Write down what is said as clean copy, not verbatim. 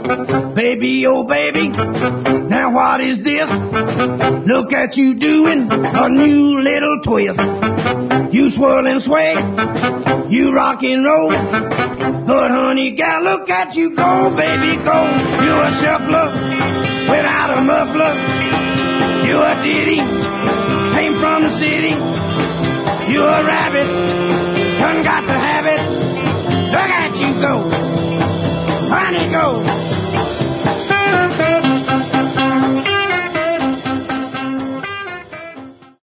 Baby, oh baby, now what is this? Look at you doing a new little twist. You swirl and sway, you rock and roll. But honey, gal, look at you go, baby, go. You're a shuffler without a muffler. You're a ditty, came from the city. You're a rabbit, done got to have it. Look at you go, honey, go.